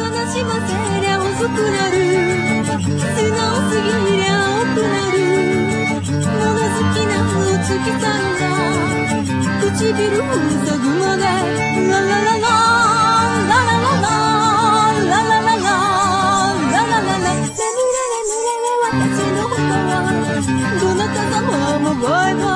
しませりゃ遅くなる素直すぎりゃ多くなる物好きなお月さんが唇を塞ぐまでラララララララララララララ眠れ眠れ私のことはどなた様も覚え